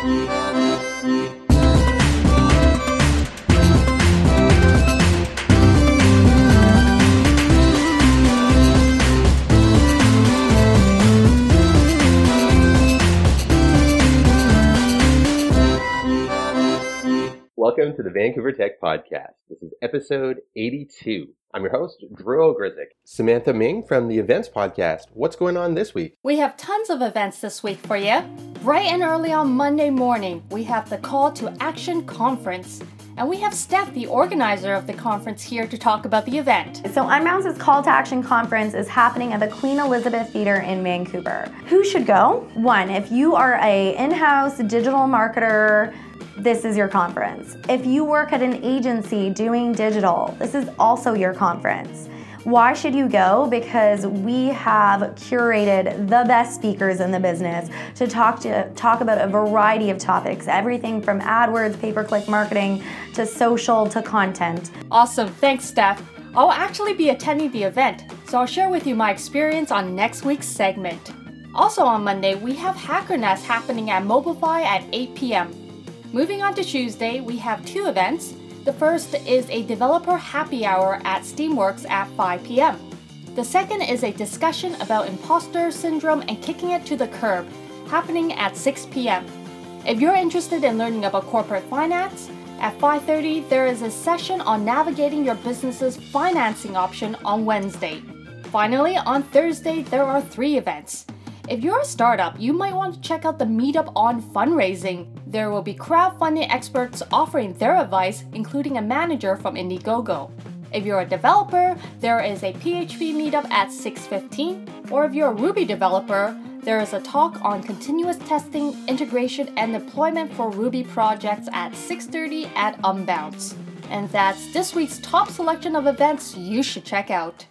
Welcome to the Vancouver Tech Podcast. This is episode 82. I'm your host, Drew Ogryzik. Samantha Ming from the Events Podcast. What's going on this week? We have tons of events this week for you. Bright and early on Monday morning, we have the Call to Action Conference. And we have Steph, the organizer of the conference, here to talk about the event. So Unbounce's Call to Action Conference is happening at the Queen Elizabeth Theatre in Vancouver. Who should go? One, if you are a in-house digital marketer, this is your conference. If you work at an agency doing digital, this is also your conference. Why should you go? Because we have curated the best speakers in the business to talk about a variety of topics, everything from AdWords, pay-per-click marketing, to social, to content. Awesome, thanks Steph. I'll actually be attending the event, so I'll share with you my experience on next week's segment. Also on Monday, we have Hacker Nest happening at Mobilify at 8 p.m. Moving on to Tuesday, we have two events. The first is a developer happy hour at Steamworks at 5 p.m. The second is a discussion about imposter syndrome and kicking it to the curb, happening at 6 p.m. If you're interested in learning about corporate finance, at 5:30 there is a session on navigating your business's financing option on Wednesday. Finally, on Thursday, there are three events. If you're a startup, you might want to check out the meetup on fundraising. There will be crowdfunding experts offering their advice, including a manager from Indiegogo. If you're a developer, there is a PHP meetup at 6:15, or if you're a Ruby developer, there is a talk on continuous testing, integration, and deployment for Ruby projects at 6:30 at Unbounce. And that's this week's top selection of events you should check out.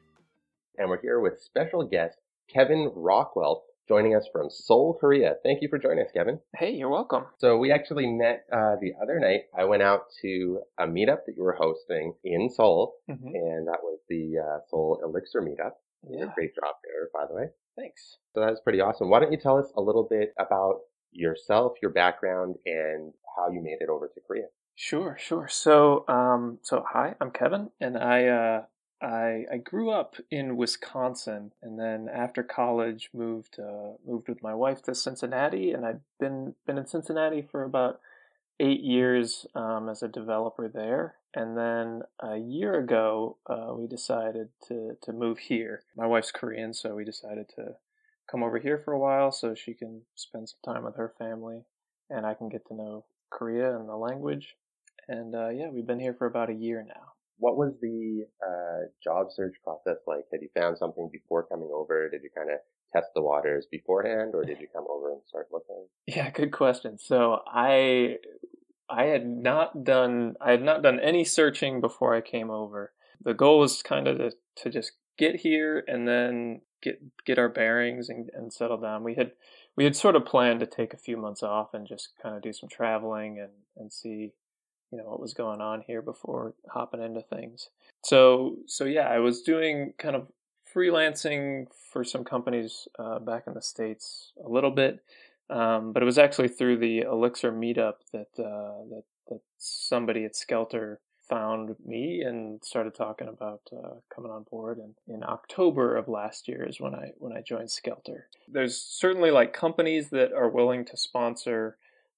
And we're here with special guest Kevin Rockwell, joining us from Seoul, Korea. Thank you for joining us, Kevin. Hey, you're welcome. So we actually met the other night. I went out to a meetup that you were hosting in Seoul, and that was the Seoul Elixir meetup. You did a great job there, by the way. Thanks. So that was pretty awesome. Why don't you tell us a little bit about yourself, your background, and how you made it over to Korea? Sure. So hi, I'm Kevin, and I grew up in Wisconsin, and then after college moved with my wife to Cincinnati, and I've been in Cincinnati for about 8 years as a developer there. And then a year ago, we decided to move here. My wife's Korean, so we decided to come over here for a while so she can spend some time with her family, and I can get to know Korea and the language. And we've been here for about a year now. What was the job search process like? Had you found something before coming over? Did you kind of test the waters beforehand, or did you come over and start looking? Yeah, good question. So I had not done any searching before I came over. The goal was kind of to just get here and then get our bearings and settle down. We had sort of planned to take a few months off and just kind of do some traveling and see what was going on here before hopping into things. So yeah, I was doing kind of freelancing for some companies back in the States a little bit, but it was actually through the Elixir meetup that somebody at Skelter found me and started talking about coming on board. And in October of last year is when I joined Skelter. There's certainly like companies that are willing to sponsor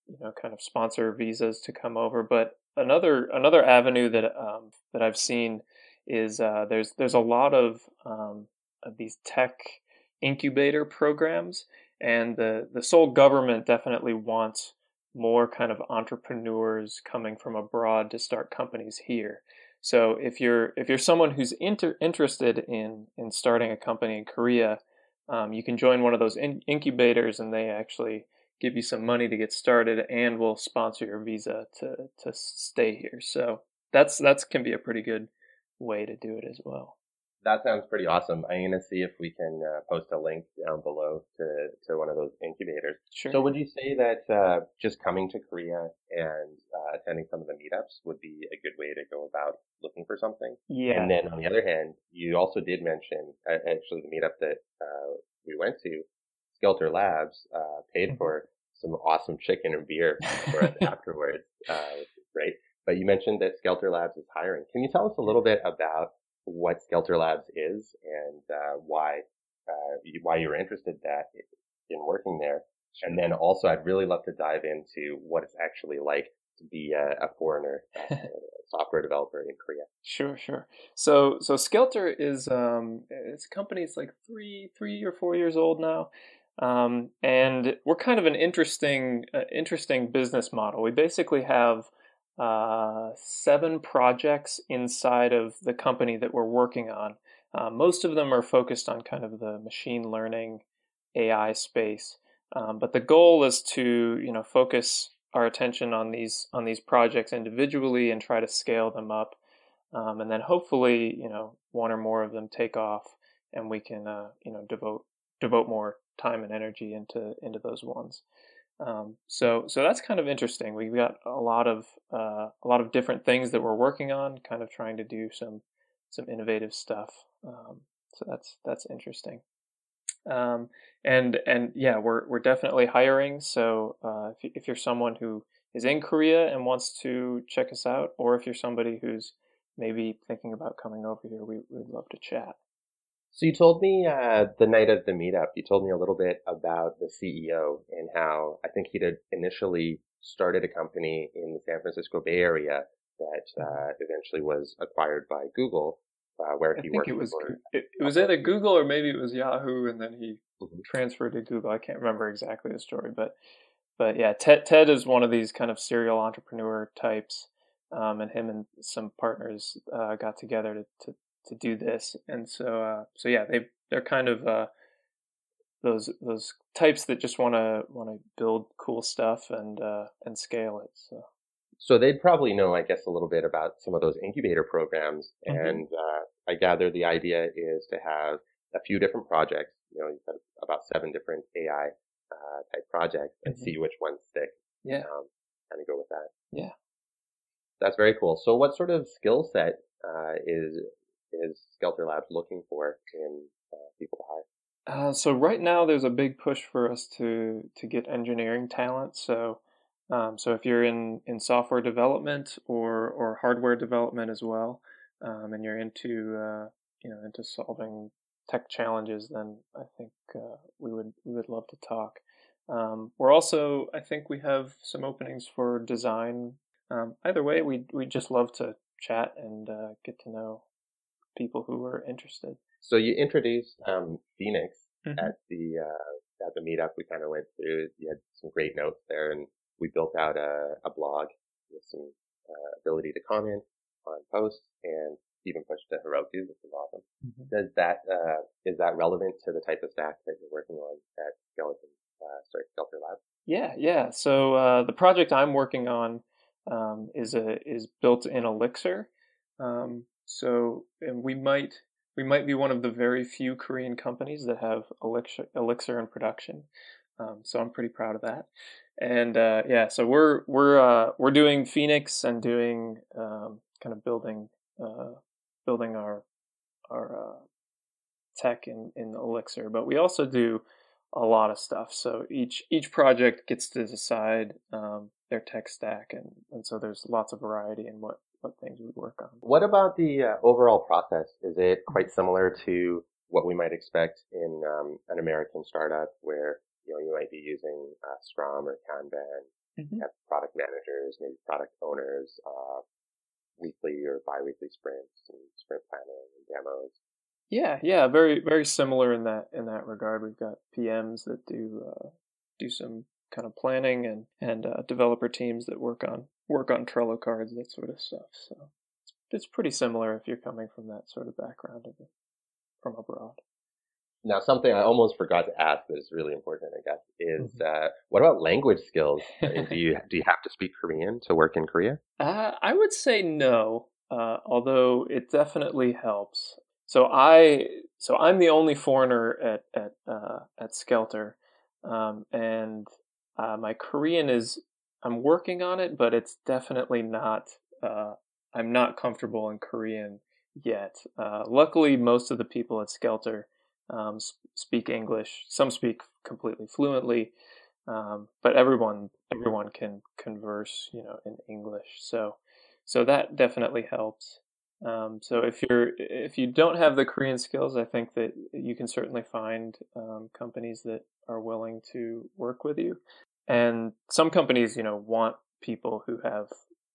visas to come over, but another avenue that I've seen is there's a lot of these tech incubator programs, and the Seoul government definitely wants more kind of entrepreneurs coming from abroad to start companies here. So if you're someone who's interested in starting a company in Korea, you can join one of those incubators, and they actually give you some money to get started and will sponsor your visa to stay here. So that's can be a pretty good way to do it as well. That sounds pretty awesome. I'm going to see if we can post a link down below to one of those incubators. Sure. So would you say that just coming to Korea and attending some of the meetups would be a good way to go about looking for something? Yeah. And then on the other hand, you also did mention, actually the meetup that we went to, Skelter Labs, paid for some awesome chicken and beer for us afterwards, which is great. But you mentioned that Skelter Labs is hiring. Can you tell us a little bit about what Skelter Labs is and why you were interested in working there? And then also, I'd really love to dive into what it's actually like to be a foreigner software developer in Korea. Sure. So Skelter is it's a company. It's like 3 or 4 years old now, and we're kind of an interesting business model. We basically have 7 projects inside of the company that we're working on. Most of them are focused on kind of the machine learning AI space, but the goal is to focus our attention on these projects individually and try to scale them up, and then hopefully one or more of them take off, and we can devote more time and energy into those ones. So that's kind of interesting. We've got a lot of different things that we're working on, kind of trying to do some innovative stuff. So that's interesting. And yeah, we're definitely hiring. So if you're someone who is in Korea and wants to check us out, or if you're somebody who's maybe thinking about coming over here, we'd love to chat. So you told me the night of the meetup, you told me a little bit about the CEO and how I think he'd initially started a company in the San Francisco Bay Area that eventually was acquired by Google, where he worked. It was either Google or maybe it was Yahoo, and then he transferred to Google. I can't remember exactly the story, but yeah, Ted is one of these kind of serial entrepreneur types, and him and some partners got together to do this, and so yeah, they're kind of those types that just want to build cool stuff and scale it. So they'd probably know, I guess, a little bit about some of those incubator programs, and I gather the idea is to have a few different projects. You've got about 7 different AI type projects, and see which ones stick. Yeah, kind of go with that. Yeah, that's very cool. So, what sort of skill set is Skelter Labs looking for in people to hire? So right now there's a big push for us to get engineering talent. So if you're in software development or hardware development as well, and you're into solving tech challenges, then I think we would love to talk. We're also, I think we have some openings for design. Either way, we just love to chat and get to know people who are interested. So you introduced Phoenix at the meetup. We kind of went through. You had some great notes there, and we built out a blog with some ability to comment on posts and even push to Heroku, which is awesome. Is that relevant to the type of stack that you're working on at Skelter Labs? Yeah. So the project I'm working on is built in Elixir. And we might be one of the very few Korean companies that have Elixir in production. So I'm pretty proud of that. And yeah, so we're doing Phoenix and doing kind of building our tech in Elixir, but we also do a lot of stuff. So each project gets to decide their tech stack, and so there's lots of variety in what things we work on. What about the overall process? Is it quite similar to what we might expect in an American startup where you might be using Scrum or Kanban, have product managers, maybe product owners, weekly or bi-weekly sprints and sprint planning and demos? Yeah, very very similar in that regard. We've got PMs that do some kind of planning and developer teams that work on Trello cards, that sort of stuff. So it's pretty similar if you're coming from that sort of background from abroad. Now, something I almost forgot to ask that is really important, I guess, is what about language skills? Do you have to speak Korean to work in Korea? I would say no, although it definitely helps. So I'm the only foreigner at Skelter, and my Korean I'm working on it, but it's definitely not. I'm not comfortable in Korean yet. Luckily, most of the people at Skelter speak English. Some speak completely fluently, But everyone can converse, in English. So that definitely helps. So if you don't have the Korean skills, I think that you can certainly find companies that are willing to work with you. And some companies, want people who have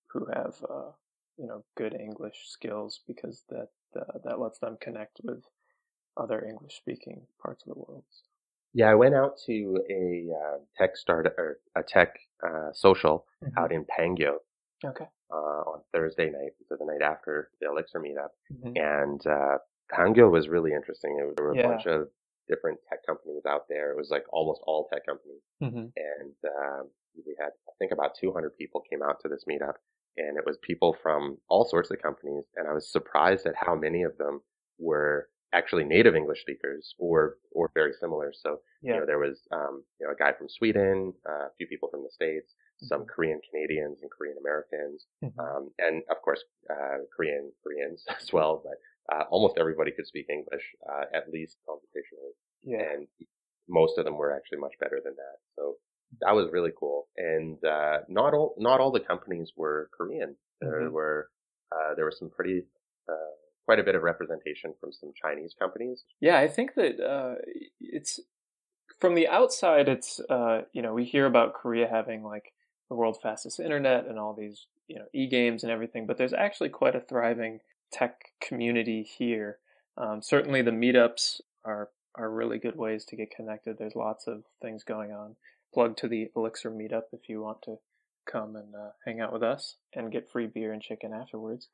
good English skills, because that lets them connect with other English speaking parts of the world. Yeah, I went out to a tech startup or a tech social out in Pangyo Okay. on Thursday night, so the night after the Elixir meetup. Mm-hmm. And Pangyo was really interesting. There were a Yeah. bunch of different tech companies out there. It was like almost all tech companies. Mm-hmm. And we had, I think, about 200 people came out to this meetup. And it was people from all sorts of companies. And I was surprised at how many of them were actually native English speakers or very similar. So, Yeah. there was, a guy from Sweden, a few people from the States, some Korean Canadians and Korean Americans, and of course, Koreans as well. But almost everybody could speak English, at least conversationally. Yeah. And most of them were actually much better than that. So that was really cool. And not all the companies were Korean. There were some quite a bit of representation from some Chinese companies. Yeah, I think that it's from the outside. It's we hear about Korea having like the world's fastest internet and all these e-games and everything, but there's actually quite a thriving tech community here. Certainly, the meetups are really good ways to get connected. There's lots of things going on. Plug to the Elixir meetup if you want to come and hang out with us and get free beer and chicken afterwards.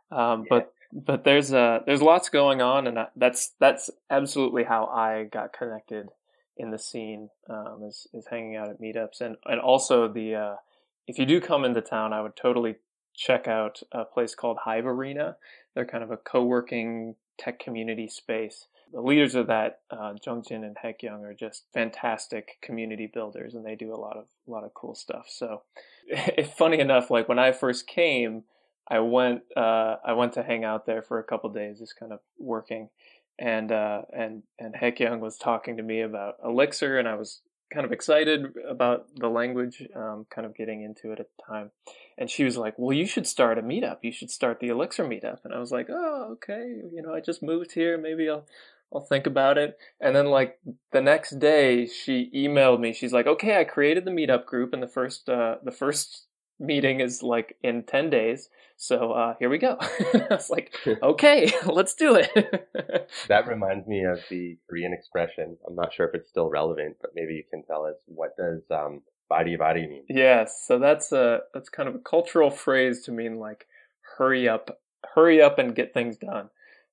But there's lots going on, and that's absolutely how I got connected in the scene, is hanging out at meetups, and also if you do come into town, I would totally check out a place called Hive Arena. They're kind of a co-working tech community space. The leaders of that, Jung-Jin and Haek-young, are just fantastic community builders, and they do a lot of cool stuff. So, funny enough, like when I first came, I went to hang out there for a couple days, just kind of working, and Haek-young was talking to me about Elixir, and I was kind of excited about the language, kind of getting into it at the time. And she was like, well, you should start a meetup. You should start the Elixir meetup. And I was like, oh, okay. I just moved here. Maybe I'll think about it. And then like the next day she emailed me. She's like, okay, I created the meetup group, and the first meeting is like in 10 days. So here we go. I was like, okay, let's do it. That reminds me of the Korean expression. I'm not sure if it's still relevant, but maybe you can tell us, what does bari mean? Yes, so that's kind of a cultural phrase to mean like hurry up and get things done.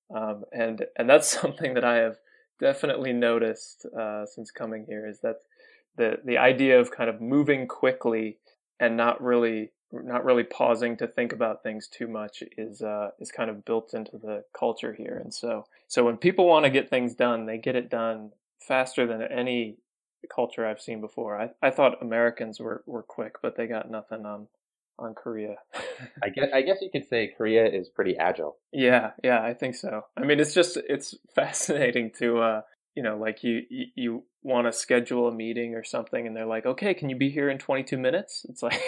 And that's something that I have definitely noticed since coming here, is that the idea of kind of moving quickly and not really pausing to think about things too much is kind of built into the culture here. And so when people want to get things done, they get it done faster than any culture I've seen before. I thought Americans were quick, but they got nothing on Korea. I guess you could say Korea is pretty agile. Yeah, I think so. I mean, it's fascinating to like you want to schedule a meeting or something, and they're like, okay, can you be here in 22 minutes? It's like,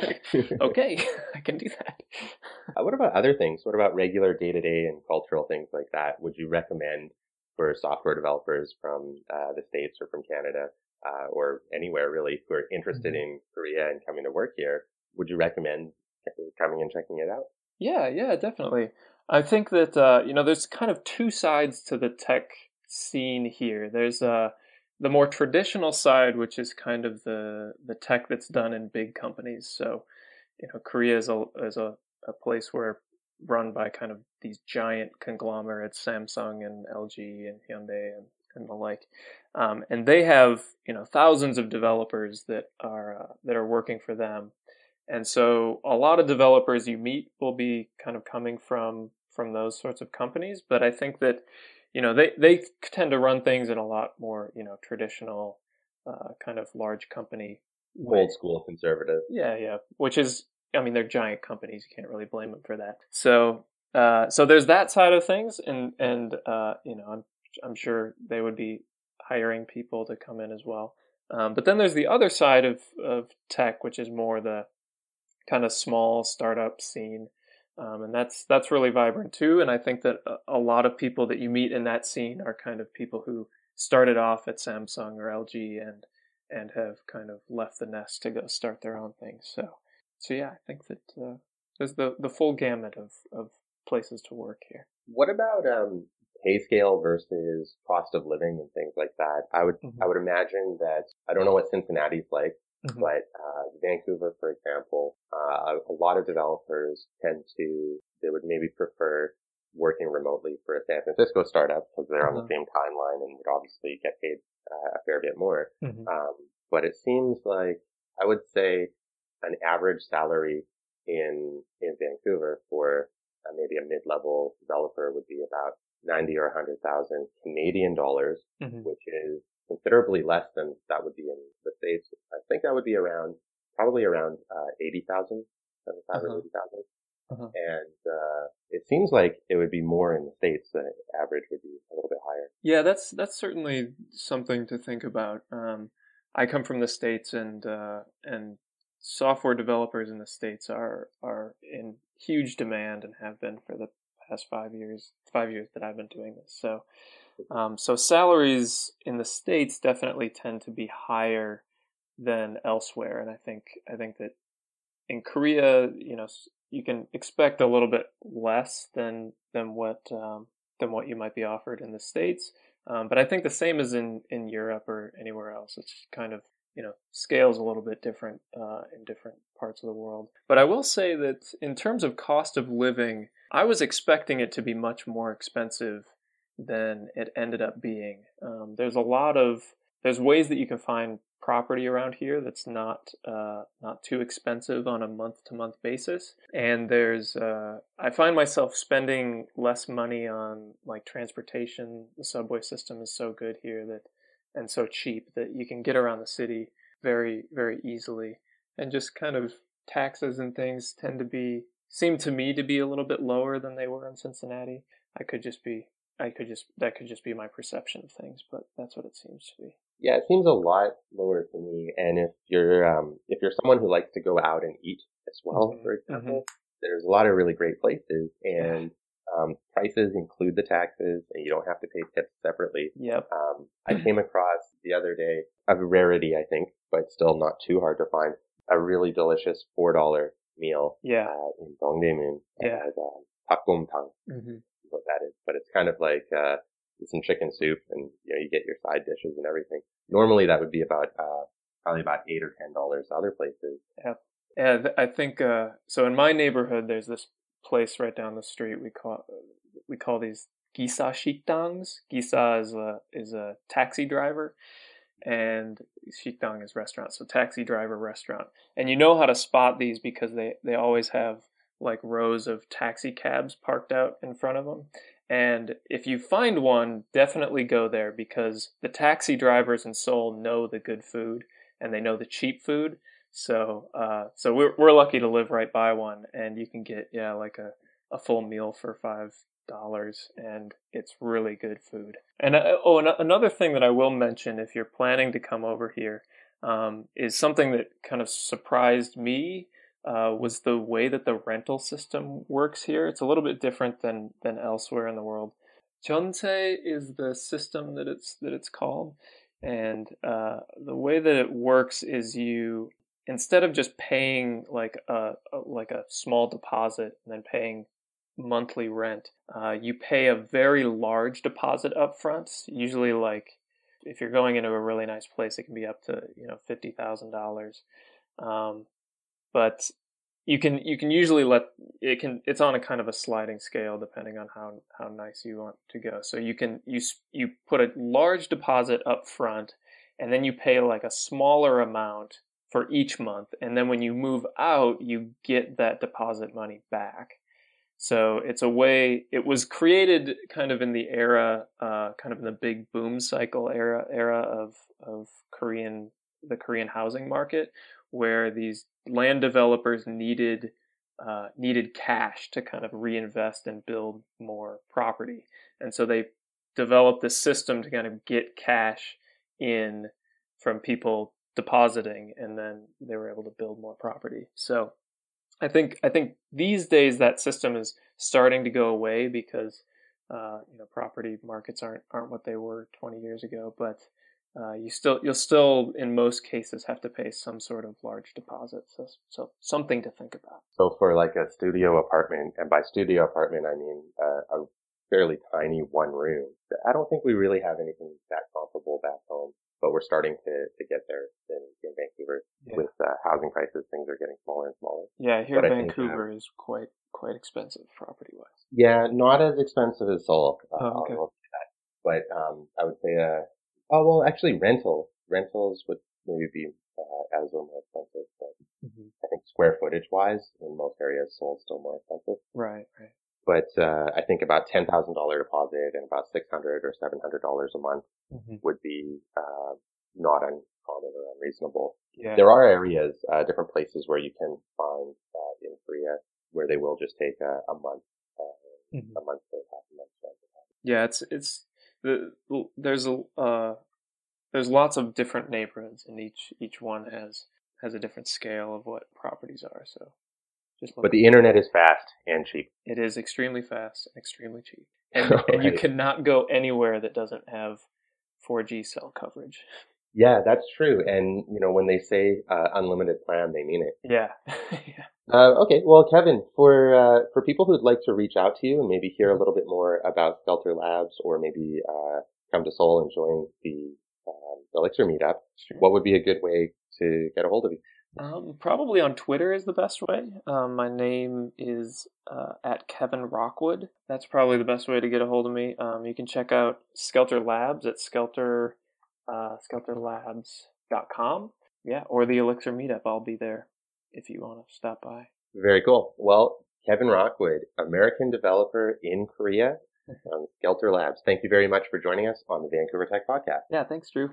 okay, I can do that. What about other things? What about regular day-to-day and cultural things like that? Would you recommend for software developers from the States or from Canada or anywhere really who are interested in Korea and coming to work here? Would you recommend coming and checking it out? Yeah, definitely. I think that there's kind of two sides to the tech scene here. There's the more traditional side, which is kind of the tech that's done in big companies. So, Korea is a place where run by kind of these giant conglomerates, Samsung and LG and Hyundai and the like, and they have thousands of developers that are working for them. And so a lot of developers you meet will be kind of coming from those sorts of companies. But I think that, they tend to run things in a lot more, traditional, kind of large company way. Old school conservative. Yeah. Which is, they're giant companies. You can't really blame them for that. So there's that side of things. And I'm sure they would be hiring people to come in as well. But then there's the other side of tech, which is more the kind of small startup scene. And that's really vibrant too. And I think that a lot of people that you meet in that scene are kind of people who started off at Samsung or LG and have kind of left the nest to go start their own thing. So yeah, I think that there's the full gamut of places to work here. What about pay scale versus cost of living and things like that? I would imagine that, I don't know what Cincinnati's like, but Vancouver, for example, a lot of developers they would maybe prefer working remotely for a San Francisco startup because they're on the same timeline and would obviously get paid a fair bit more. But it seems like, I would say, an average salary in Vancouver for maybe a mid-level developer would be about 90 or 100,000 Canadian dollars, which is considerably less than that would be in the States. I think that would be probably around 80,000, 75 or 80,000. And it seems like it would be more in the States. The average would be a little bit higher. Yeah, that's certainly something to think about. I come from the States, and software developers in the States are in huge demand and have been for the past 5 years that I've been doing this. So salaries in the States definitely tend to be higher than elsewhere, and I think that in Korea, you can expect a little bit less than what you might be offered in the States. But I think the same as in Europe or anywhere else. It's kind of, scales a little bit different in different parts of the world. But I will say that in terms of cost of living, I was expecting it to be much more expensive than it ended up being. There's ways that you can find property around here that's not too expensive on a month-to-month basis. And I find myself spending less money on like transportation. The subway system is so good here and so cheap that you can get around the city very, very easily. And just kind of taxes and things seem to me to be a little bit lower than they were in Cincinnati. That could just be my perception of things, but that's what it seems to be. Yeah, it seems a lot lower to me. And if you're someone who likes to go out and eat as well, for example, there's a lot of really great places, and prices include the taxes, and you don't have to pay tips separately. Yep. I came across the other day a rarity, I think, but still not too hard to find, a really delicious $4 meal in Dongdaemun at Pakgumtang. What that is, but it's kind of like some chicken soup, and you get your side dishes and everything. Normally that would be about probably about $8 or $10 other places. Yeah, I think so. In my neighborhood, there's this place right down the street. We call these Gisa Shikdangs. Gisa is a taxi driver, and Shikdang is restaurant. So taxi driver restaurant, and you know how to spot these because they always have like rows of taxi cabs parked out in front of them. And if you find one, definitely go there because the taxi drivers in Seoul know the good food and they know the cheap food. So we're lucky to live right by one, and you can get like a full meal for $5, and it's really good food. And another thing that I will mention, if you're planning to come over here, is something that kind of surprised me. Was the way that the rental system works here. It's a little bit different than elsewhere in the world. Jeonse is the system that it's called, and the way that it works is you, instead of just paying like a small deposit and then paying monthly rent, you pay a very large deposit up front. Usually, like if you're going into a really nice place, it can be up to $50,000. But you can usually it's on a kind of a sliding scale depending on how nice you want to go. So you put a large deposit up front, and then you pay like a smaller amount for each month, and then when you move out, you get that deposit money back. So it's a way, it was created kind of in the era, kind of in the big boom cycle era of the Korean housing market, where these land developers needed cash to kind of reinvest and build more property. And so they developed this system to kind of get cash in from people depositing, and then they were able to build more property. So I think these days that system is starting to go away because property markets aren't what they were 20 years ago, but you'll still in most cases have to pay some sort of large deposit. So something to think about. So for like a studio apartment, and by studio apartment I mean a fairly tiny one room, I don't think we really have anything that comparable back home, but we're starting to get there in Vancouver. Yeah. With housing prices, things are getting smaller and smaller. Yeah, here Vancouver is quite expensive property wise. Yeah, not as expensive as Seoul. Okay. I'll say that. But I would say actually rentals would maybe be as or more expensive, but I think square footage wise in most areas Seoul's still more expensive. Right. But I think about $10,000 deposit and about $600 or $700 a month would be not uncommon or unreasonable. Yeah. There are areas, different places where you can find in Korea where they will just take a month, a month to half a month. Yeah, there's lots of different neighborhoods, and each one has a different scale of what properties are. So. But the internet is fast and cheap. It is extremely fast and extremely cheap. And you cannot go anywhere that doesn't have 4G cell coverage. Yeah, that's true. And, when they say unlimited plan, they mean it. Yeah. Okay. Well, Kevin, for people who'd like to reach out to you and maybe hear a little bit more about Skelter Labs, or maybe come to Seoul and join the Elixir meetup, what would be a good way to get a hold of you? Probably on Twitter is the best way. My name is at Kevin Rockwood. That's probably the best way to get a hold of me. You can check out Skelter Labs at skelterlabs.com. Yeah, or the Elixir meetup. I'll be there if you want to stop by. Very cool. Well, Kevin Rockwood, American developer in Korea, on Skelter Labs. Thank you very much for joining us on the Vancouver Tech Podcast. Yeah, thanks, Drew.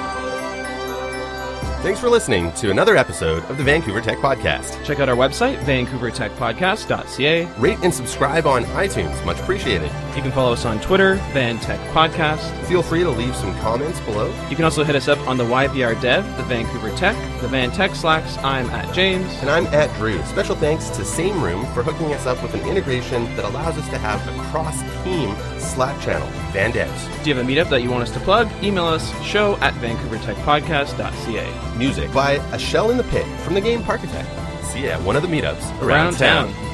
Thanks for listening to another episode of the Vancouver Tech Podcast. Check out our website, vancouvertechpodcast.ca. Rate and subscribe on iTunes. Much appreciated. You can follow us on Twitter, Van Tech Podcast. Feel free to leave some comments below. You can also hit us up on the YVR Dev, the Vancouver Tech, the Van Tech Slacks. I'm at James. And I'm at Drew. Special thanks to Same Room for hooking us up with an integration that allows us to have a cross-team Slack channel, Van Devs. Do you have a meetup that you want us to plug? Email us, show@vancouvertechpodcast.ca. Music by A Shell in the Pit from the game Parkitect. See ya at one of the meetups around town.